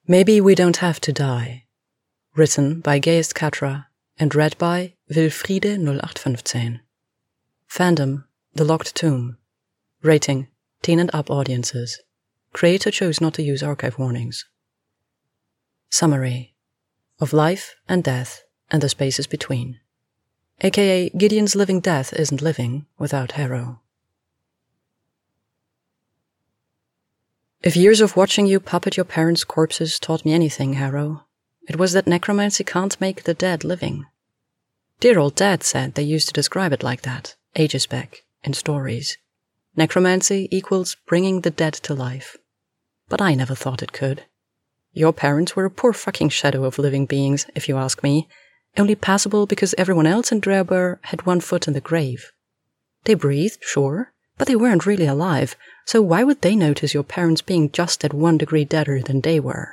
Maybe We Don't Have to Die. Written by Geist Katra and read by Wilfriede 0815. Fandom, The Locked Tomb. Rating, teen and up audiences. Creator chose not to use archive warnings. Summary. Of life and death and the spaces between. AKA Gideon's living death isn't living without Harrow. If years of watching you puppet your parents' corpses taught me anything, Harrow, it was that necromancy can't make the dead living. Dear old Dad said they used to describe it like that, ages back, in stories. Necromancy equals bringing the dead to life. But I never thought it could. Your parents were a poor fucking shadow of living beings, if you ask me, only passable because everyone else in Dreabur had one foot in the grave. They breathed, sure, but they weren't really alive, so why would they notice your parents being just at 1 degree deader than they were?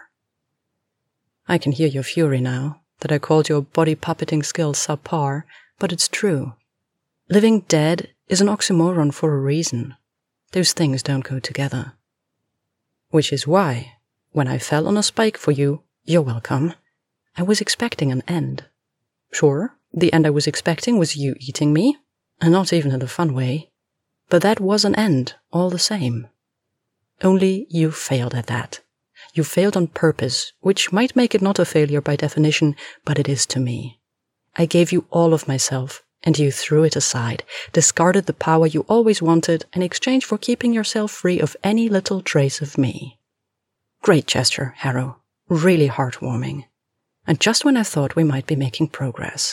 I can hear your fury now, that I called your body puppeting skills subpar, but it's true. Living dead is an oxymoron for a reason. Those things don't go together. Which is why, when I fell on a spike for you, you're welcome, I was expecting an end. Sure, the end I was expecting was you eating me, and not even in a fun way. But that was an end, all the same. Only you failed at that. You failed on purpose, which might make it not a failure by definition, but it is to me. I gave you all of myself, and you threw it aside, discarded the power you always wanted in exchange for keeping yourself free of any little trace of me. Great gesture, Harrow. Really heartwarming. And just when I thought we might be making progress.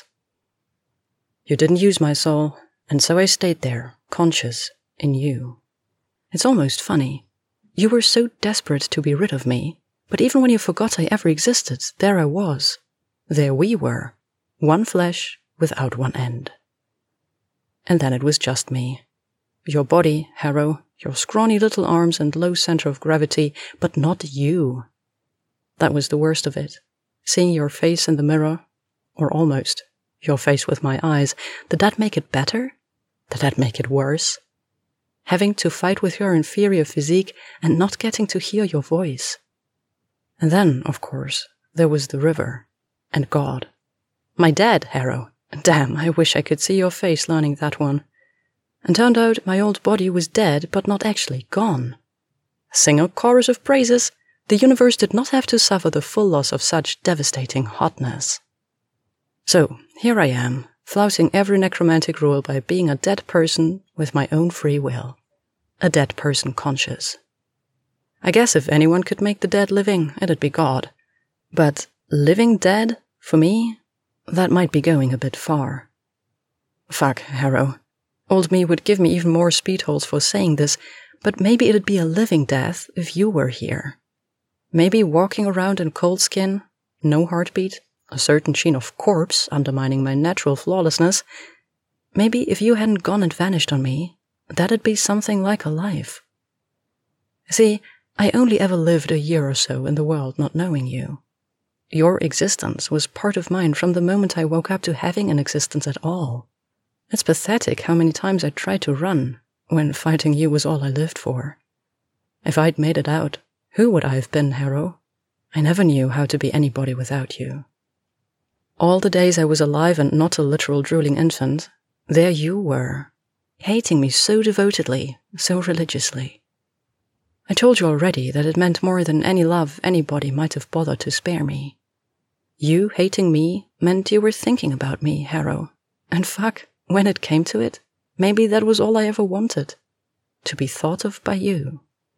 You didn't use my soul, and so I stayed there, conscious, in you. It's almost funny. You were so desperate to be rid of me, but even when you forgot I ever existed, there I was. There we were. One flesh without one end. And then it was just me. Your body, Harrow, your scrawny little arms and low center of gravity, but not you. That was the worst of it. Seeing your face in the mirror, or almost, your face with my eyes, did that make it better? Did that make it worse? Having to fight with your inferior physique and not getting to hear your voice. And then, of course, there was the river. And God. My dad, Harrow. Damn, I wish I could see your face learning that one. And turned out my old body was dead, but not actually gone. Sing a chorus of praises. The universe did not have to suffer the full loss of such devastating hotness. So, here I am, flouting every necromantic rule by being a dead person with my own free will. A dead person conscious. I guess if anyone could make the dead living, it'd be God. But living dead, for me, that might be going a bit far. Fuck, Harrow. Old me would give me even more speedholes for saying this, but maybe it'd be a living death if you were here. Maybe walking around in cold skin, no heartbeat, a certain sheen of corpse undermining my natural flawlessness. Maybe if you hadn't gone and vanished on me, that'd be something like a life. See, I only ever lived a year or so in the world not knowing you. Your existence was part of mine from the moment I woke up to having an existence at all. It's pathetic how many times I tried to run, when fighting you was all I lived for. If I'd made it out, who would I have been, Harrow? I never knew how to be anybody without you. All the days I was alive and not a literal drooling infant, there you were, hating me so devotedly, so religiously. I told you already that it meant more than any love anybody might have bothered to spare me. You hating me meant you were thinking about me, Harrow. And fuck, when it came to it, maybe that was all I ever wanted. To be thought of by you.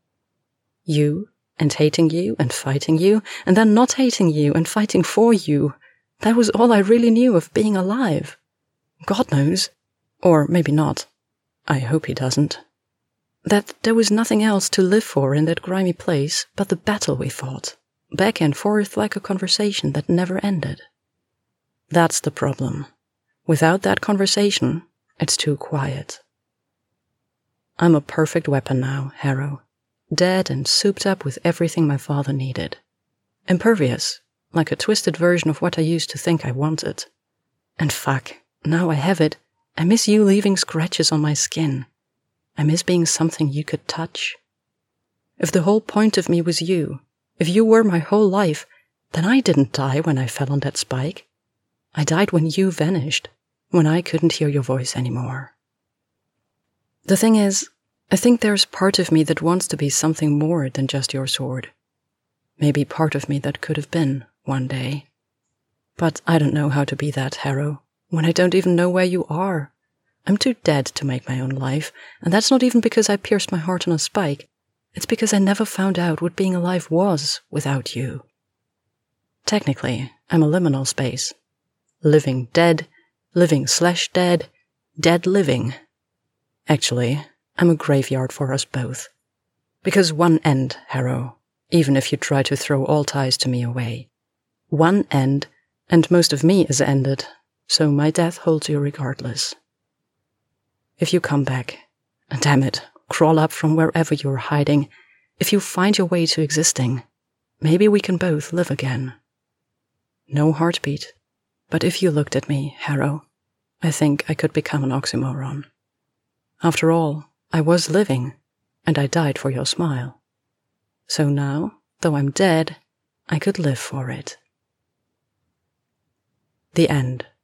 You, and hating you, and fighting you, and then not hating you, and fighting for you. That was all I really knew of being alive. God knows. Or maybe not. I hope he doesn't. That there was nothing else to live for in that grimy place but the battle we fought, back and forth like a conversation that never ended. That's the problem. Without that conversation, it's too quiet. I'm a perfect weapon now, Harrow. Dead and souped up with everything my father needed. Impervious, like a twisted version of what I used to think I wanted. And fuck, now I have it, I miss you leaving scratches on my skin. I miss being something you could touch. If the whole point of me was you, If you were my whole life, then I didn't die when I fell on that spike. I died when you vanished, when I couldn't hear your voice anymore. The thing is, I think there's part of me that wants to be something more than just your sword. Maybe part of me that could have been, one day. But I don't know how to be that, Harrow, when I don't even know where you are. I'm too dead to make my own life, and that's not even because I pierced my heart on a spike. It's because I never found out what being alive was without you. Technically, I'm a liminal space. Living dead, living/dead, dead living. Actually, I'm a graveyard for us both. Because one end, Harrow, even if you try to throw all ties to me away. One end, and most of me is ended, so my death holds you regardless. If you come back, and damn it, crawl up from wherever you're hiding, if you find your way to existing, maybe we can both live again. No heartbeat, but if you looked at me, Harrow, I think I could become an oxymoron. After all, I was living, and I died for your smile. So now, though I'm dead, I could live for it. The end.